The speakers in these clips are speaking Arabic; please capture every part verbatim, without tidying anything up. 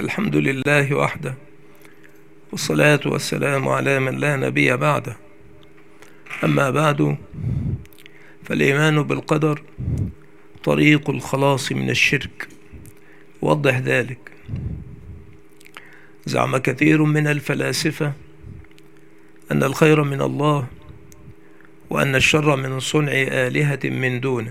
الحمد لله وحده، والصلاة والسلام على من لا نبي بعده. أما بعد، فالإيمان بالقدر طريق الخلاص من الشرك. وضح ذلك. زعم كثير من الفلاسفة أن الخير من الله، وأن الشر من صنع آلهة من دونه،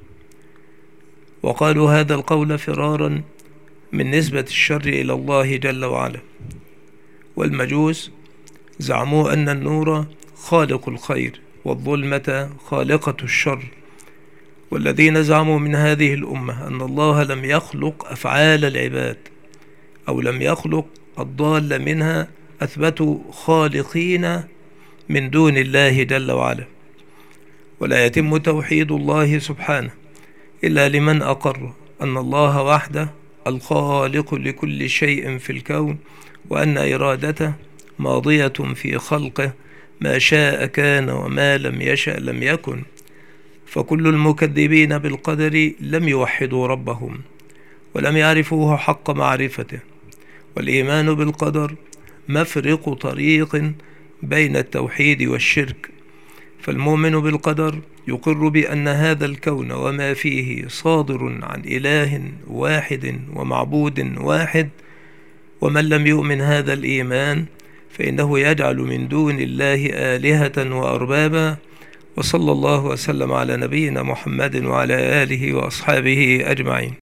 وقالوا هذا القول فرارا من نسبة الشر إلى الله جل وعلا. والمجوس زعموا أن النور خالق الخير، والظلمة خالقة الشر. والذين زعموا من هذه الأمة أن الله لم يخلق أفعال العباد أو لم يخلق الضال منها، أثبتوا خالقين من دون الله جل وعلا. ولا يتم توحيد الله سبحانه إلا لمن أقر أن الله وحده الخالق لكل شيء في الكون، وأن إرادته ماضية في خلقه، ما شاء كان وما لم يشأ لم يكن. فكل المكذبين بالقدر لم يوحدوا ربهم ولم يعرفوه حق معرفته. والإيمان بالقدر مفرق طريق بين التوحيد والشرك. فالمؤمن بالقدر يقر بأن هذا الكون وما فيه صادر عن إله واحد ومعبود واحد. ومن لم يؤمن هذا الإيمان فإنه يجعل من دون الله آلهة وأربابا. وصلى الله وسلم على نبينا محمد وعلى آله وأصحابه أجمعين.